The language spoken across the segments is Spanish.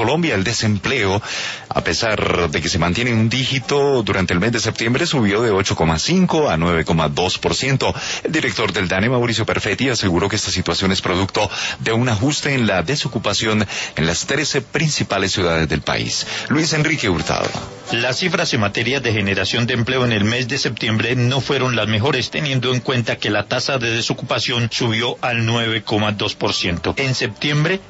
Colombia, el desempleo, a pesar de que se mantiene en un dígito durante el mes de septiembre, subió de 8,5 a 9,2%. El director del DANE, Mauricio Perfetti, aseguró que esta situación es producto de un ajuste en la desocupación en las 13 principales ciudades del país. Luis Enrique Hurtado. Las cifras en materia de generación de empleo en el mes de septiembre no fueron las mejores, teniendo en cuenta que la tasa de desocupación subió al 9,2%. En septiembre,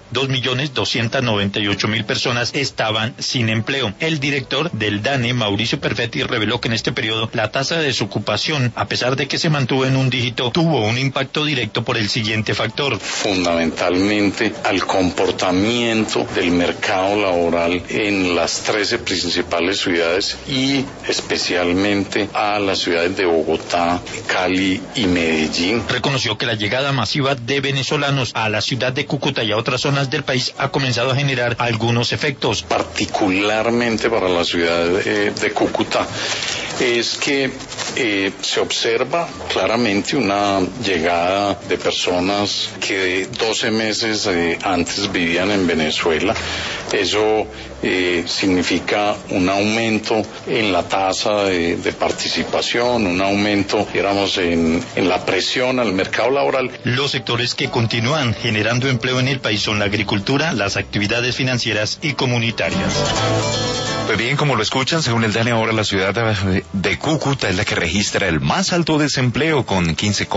2.298.000 personas estaban sin empleo. El director del DANE, Mauricio Perfetti, reveló que en este periodo la tasa de desocupación, a pesar de que se mantuvo en un dígito, tuvo un impacto directo por el siguiente factor. Fundamentalmente al comportamiento del mercado laboral en las 13 principales ciudades y especialmente a las ciudades de Bogotá, Cali y Medellín. Reconoció que la llegada masiva de venezolanos a la ciudad de Cúcuta y a otras zonas del país ha comenzado a generar algunos efectos. Particularmente para la ciudad de Cúcuta es que se observa claramente una llegada de personas que 12 meses antes vivían en Venezuela. Eso significa un aumento en la tasa de participación, un aumento, digamos, en la presión al mercado laboral. Los sectores que continúan generando empleo en el país son la agricultura, las actividades financieras y comunitarias. Pues bien, como lo escuchan, según el DANE, ahora la ciudad de Cúcuta es la que registra el más alto desempleo con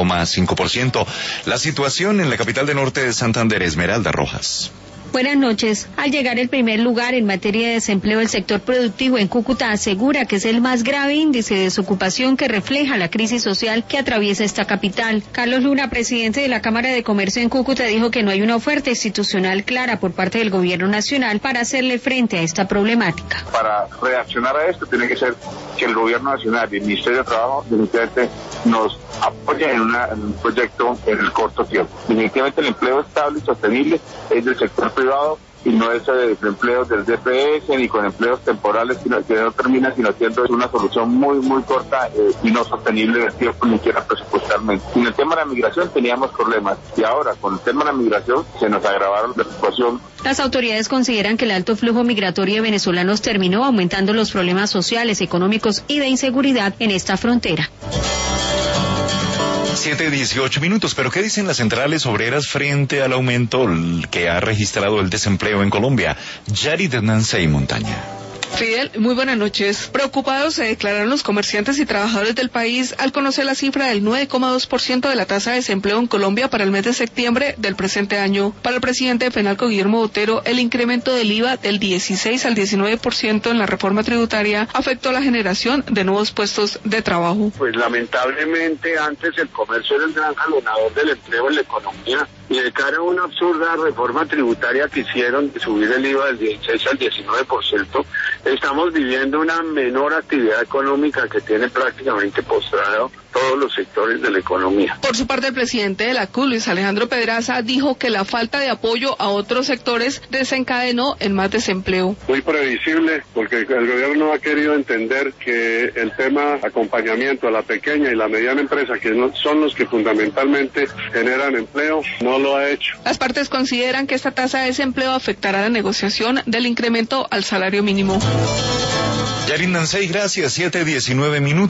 15,5%. La situación en la capital de Norte de Santander, Esmeralda Rojas. Buenas noches. Al llegar el primer lugar en materia de desempleo, el sector productivo en Cúcuta asegura que es el más grave índice de desocupación que refleja la crisis social que atraviesa esta capital. Carlos Luna, presidente de la Cámara de Comercio en Cúcuta, dijo que no hay una oferta institucional clara por parte del gobierno nacional para hacerle frente a esta problemática. Para reaccionar a esto tiene que ser que el gobierno nacional y el Ministerio de Trabajo definitivamente nos apoyen en un proyecto en el corto tiempo. Definitivamente el empleo estable y sostenible es del sector privado y no es de empleos del DPS ni con empleos temporales que no termina sino siendo una solución muy corta y no sostenible en el tiempo ni siquiera presupuestalmente. En el tema de la migración teníamos problemas y ahora con el tema de la migración se nos agravaron la situación. Las autoridades consideran que el alto flujo migratorio de venezolanos terminó aumentando los problemas sociales, económicos y de inseguridad en esta frontera. 7:18, pero ¿qué dicen las centrales obreras frente al aumento que ha registrado el desempleo en Colombia? Yarid Nansey Montaña. Fidel, muy buenas noches. Preocupados se declararon los comerciantes y trabajadores del país al conocer la cifra del 9,2% de la tasa de desempleo en Colombia para el mes de septiembre del presente año. Para el presidente de FENALCO, Guillermo Botero, el incremento del IVA del 16 al 19% en la reforma tributaria afectó la generación de nuevos puestos de trabajo. Pues lamentablemente antes el comercio era el gran jalonador del empleo en la economía y de cara a una absurda reforma tributaria que hicieron de subir el IVA del 16 al 19%, estamos viviendo una menor actividad económica que tiene prácticamente postrado todos los sectores de la economía. Por su parte, el presidente de la CUT, Luis Alejandro Pedraza, dijo que la falta de apoyo a otros sectores desencadenó en más desempleo. Muy previsible, porque el gobierno no ha querido entender que el tema acompañamiento a la pequeña y la mediana empresa, que son los que fundamentalmente generan empleo, no lo ha hecho. Las partes consideran que esta tasa de desempleo afectará la negociación del incremento al salario mínimo. Yarid Nansey, gracias. 7:19.